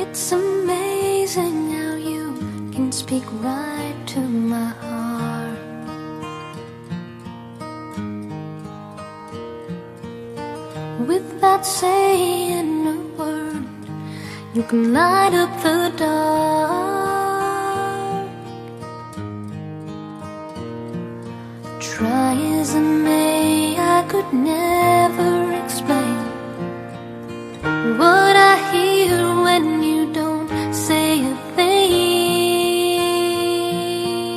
It's amazing how you can speak right to my heart. Without saying a word, you can light up the dark. Try as I may, I could never explain what I hear when you don't say a thing.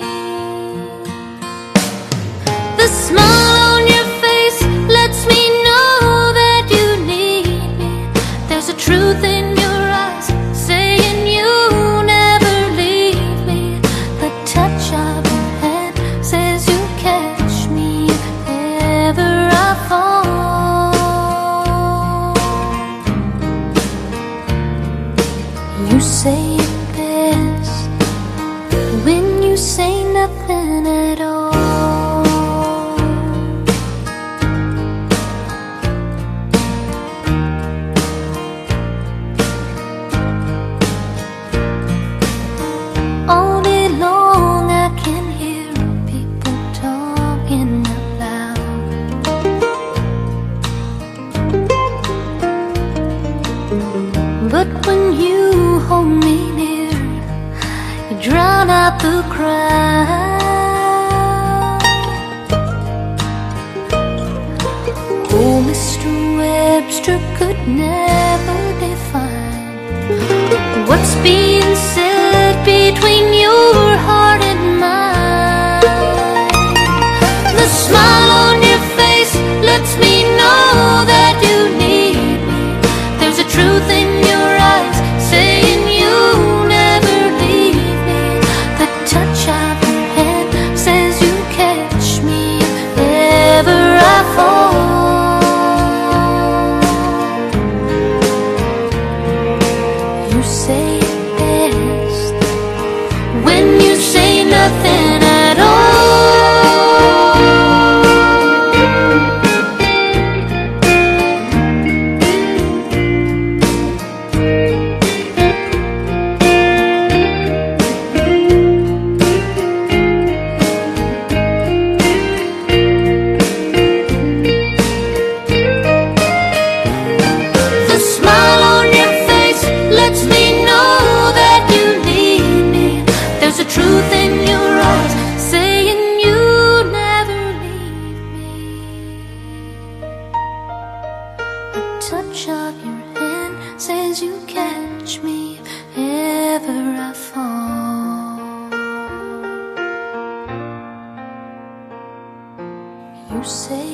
The smile on your face lets me know that you need me. There's a truth in your eyes saying you never leave me. The touch of your hand says you catch me if ever I fall. You say it best when you say nothing at all. All day long I can hear people talking out loud. But when you hold me near, you drown out the crowd. Oh, Mr. Webster could never define what's being said between your heart and mine. The smile on your face lets me know that you need me. There's a truth in your eyes saying you never leave me. The touch of your hand says you catch me if ever I fall. You say it best when you say nothing at all. The smile on your face lets me know that you need me. There's a truth in your eyes saying you never leave me. The touch of your hand says you catch me if ever I fall. You say